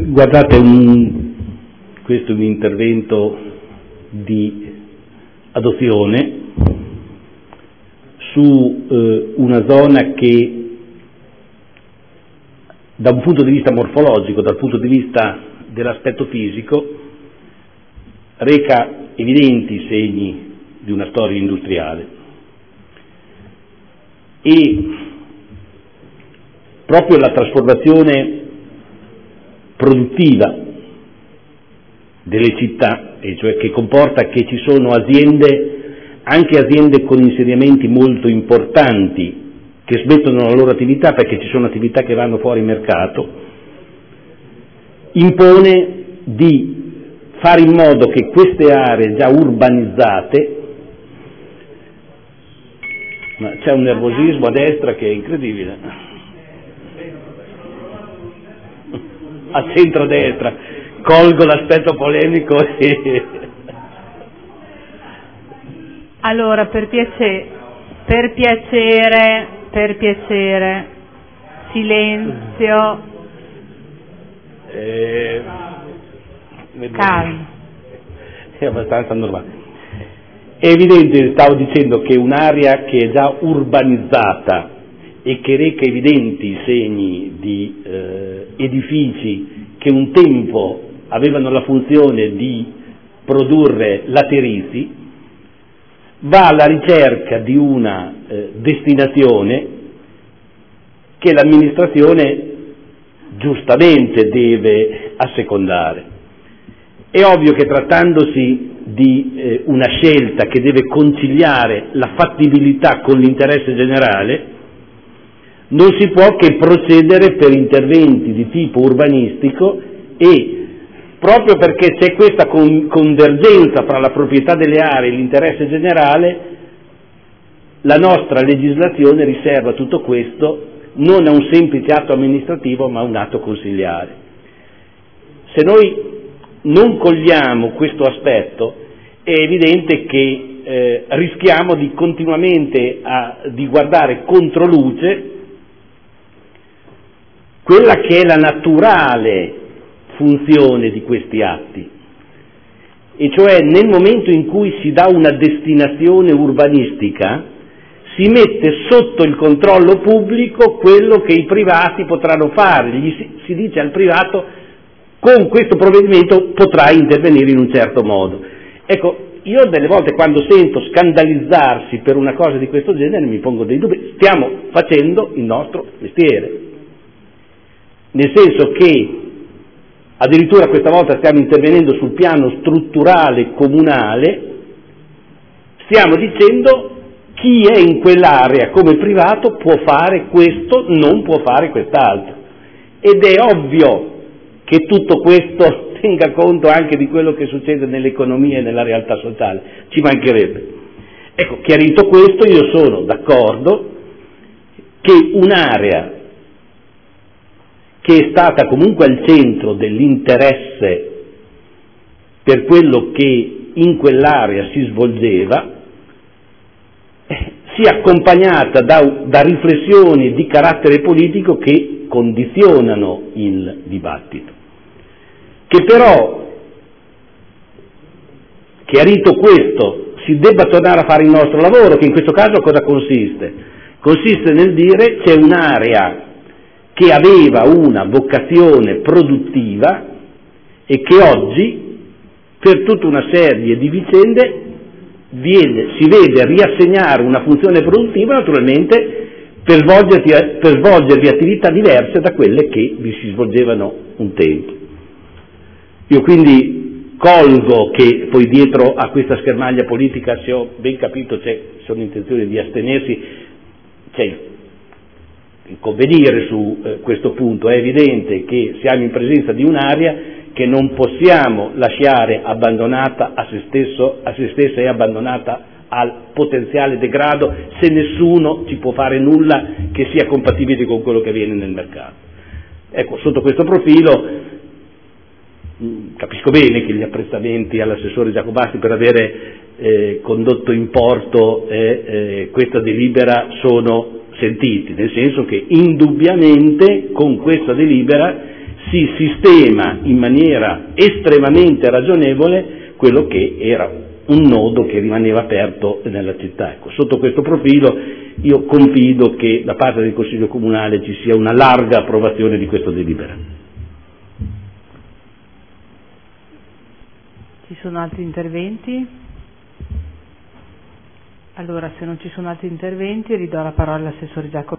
Guardate, questo è un intervento di adozione su una zona che da un punto di vista morfologico, dal punto di vista dell'aspetto fisico, reca evidenti segni di una storia industriale e proprio la trasformazione produttiva delle città, e cioè che comporta che ci sono aziende, anche aziende con insediamenti molto importanti, che smettono la loro attività perché ci sono attività che vanno fuori mercato, impone di fare in modo che queste aree già urbanizzate, ma c'è un nervosismo a destra che è incredibile, a centro-destra, colgo l'aspetto polemico e... Allora, per piacere, silenzio, calma. È abbastanza normale. È evidente, stavo dicendo, che un'area che è già urbanizzata e che reca evidenti segni di edifici che un tempo avevano la funzione di produrre laterizi, va alla ricerca di una destinazione che l'amministrazione giustamente deve assecondare. È ovvio che trattandosi di una scelta che deve conciliare la fattibilità con l'interesse generale, non si può che procedere per interventi di tipo urbanistico e proprio perché c'è questa convergenza fra la proprietà delle aree e l'interesse generale, la nostra legislazione riserva tutto questo non a un semplice atto amministrativo ma a un atto consiliare. Se noi non cogliamo questo aspetto è evidente che rischiamo di continuamente di guardare contro luce quella che è la naturale funzione di questi atti, e cioè nel momento in cui si dà una destinazione urbanistica si mette sotto il controllo pubblico quello che i privati potranno fare, si dice al privato: con questo provvedimento potrai intervenire in un certo modo. Ecco, io delle volte quando sento scandalizzarsi per una cosa di questo genere mi pongo dei dubbi. Stiamo facendo il nostro mestiere, nel senso che addirittura questa volta stiamo intervenendo sul piano strutturale comunale, stiamo dicendo chi è in quell'area come privato può fare questo, non può fare quest'altro, ed è ovvio che tutto questo tenga conto anche di quello che succede nell'economia e nella realtà sociale, ci mancherebbe. Ecco, chiarito questo, io sono d'accordo che un'area che è stata comunque al centro dell'interesse per quello che in quell'area si svolgeva sia accompagnata da riflessioni di carattere politico che condizionano il dibattito. Che però, chiarito questo, si debba tornare a fare il nostro lavoro, che in questo caso cosa consiste? Consiste nel dire c'è un'area che aveva una vocazione produttiva e che oggi, per tutta una serie di vicende, si vede riassegnare una funzione produttiva, naturalmente per svolgervi attività diverse da quelle che vi si svolgevano un tempo. Io quindi colgo che poi dietro a questa schermaglia politica, se ho ben capito, sono intenzioni di astenersi, c'è il convenire su questo punto. È evidente che siamo in presenza di un'area che non possiamo lasciare abbandonata a se stessa e abbandonata al potenziale degrado, se nessuno ci può fare nulla che sia compatibile con quello che avviene nel mercato. Ecco, sotto questo profilo capisco bene che gli apprezzamenti all'assessore Giacobasti per avere condotto in porto questa delibera sono sentiti, nel senso che indubbiamente con questa delibera si sistema in maniera estremamente ragionevole quello che era un nodo che rimaneva aperto nella città. Ecco, sotto questo profilo io confido che da parte del Consiglio Comunale ci sia una larga approvazione di questo delibera. Ci sono altri interventi? Allora, se non ci sono altri interventi, ridò la parola all'assessore Giacomo.